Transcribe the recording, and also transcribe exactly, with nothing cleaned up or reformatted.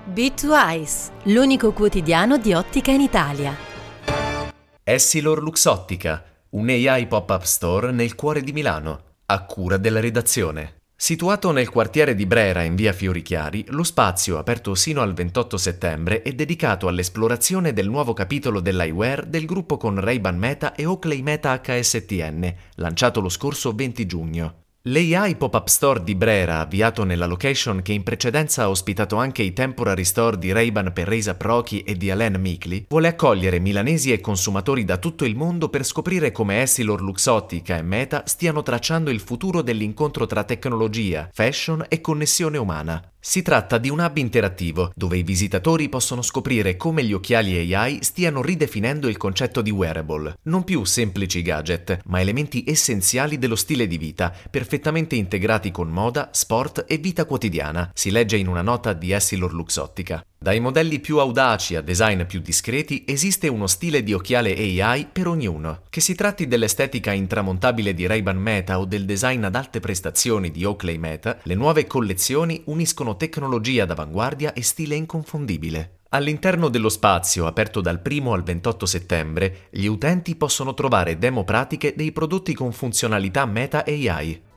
B due Eyes, l'unico quotidiano di ottica in Italia. Essilor Luxottica, un A I pop-up store nel cuore di Milano, a cura della redazione. Situato nel quartiere di Brera in via Fiorichiari, lo spazio, aperto sino al ventotto settembre, è dedicato all'esplorazione del nuovo capitolo dell'eyewear del gruppo con Ray-Ban Meta e Oakley Meta H S T N, lanciato lo scorso venti giugno. L'A I Pop-Up Store di Brera, avviato nella location che in precedenza ha ospitato anche i temporary store di Ray-Ban per A$AP Rocky e di Alain Micli, vuole accogliere milanesi e consumatori da tutto il mondo per scoprire come Essilor Luxottica e Meta stiano tracciando il futuro dell'incontro tra tecnologia, fashion e connessione umana. Si tratta di un hub interattivo, dove i visitatori possono scoprire come gli occhiali A I stiano ridefinendo il concetto di wearable. Non più semplici gadget, ma elementi essenziali dello stile di vita, perfettamente integrati con moda, sport e vita quotidiana, si legge in una nota di Essilor Luxottica. Dai modelli più audaci a design più discreti esiste uno stile di occhiale A I per ognuno. Che si tratti dell'estetica intramontabile di Ray-Ban Meta o del design ad alte prestazioni di Oakley Meta, le nuove collezioni uniscono tecnologia d'avanguardia e stile inconfondibile. All'interno dello spazio, aperto dal primo al ventotto settembre, gli utenti possono trovare demo pratiche dei prodotti con funzionalità Meta A I.